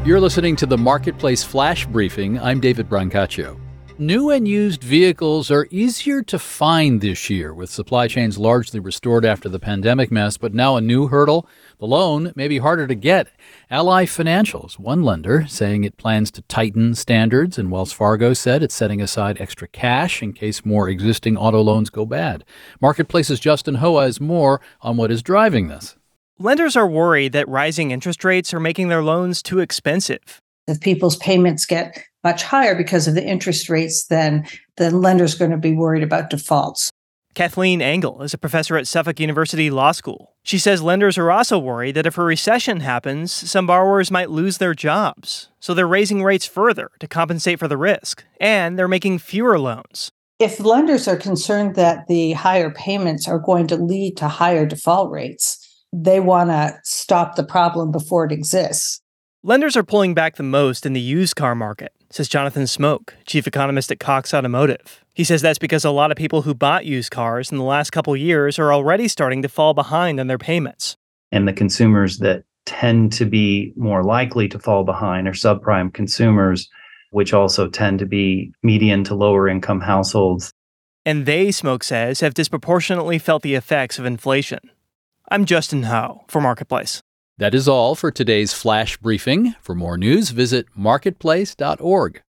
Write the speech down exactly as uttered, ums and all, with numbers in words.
You're listening to the Marketplace Flash Briefing. I'm David Brancaccio. New and used vehicles are easier to find this year, with supply chains largely restored after the pandemic mess, but now a new hurdle. The loan may be harder to get. Ally Financial is one lender saying it plans to tighten standards, and Wells Fargo said it's setting aside extra cash in case more existing auto loans go bad. Marketplace's Justin Hoa has more on what is driving this. Lenders are worried that rising interest rates are making their loans too expensive. If people's payments get much higher because of the interest rates, then the lender's going to be worried about defaults. Kathleen Engel is a professor at Suffolk University Law School. She says lenders are also worried that if a recession happens, some borrowers might lose their jobs. So they're raising rates further to compensate for the risk, and they're making fewer loans. If lenders are concerned that the higher payments are going to lead to higher default rates, they want to stop the problem before it exists. Lenders are pulling back the most in the used car market, says Jonathan Smoke, chief economist at Cox Automotive. He says that's because a lot of people who bought used cars in the last couple years are already starting to fall behind on their payments. And the consumers that tend to be more likely to fall behind are subprime consumers, which also tend to be median to lower income households. And they, Smoke says, have disproportionately felt the effects of inflation. I'm Justin Howe for Marketplace. That is all for today's Flash Briefing. For more news, visit marketplace dot org.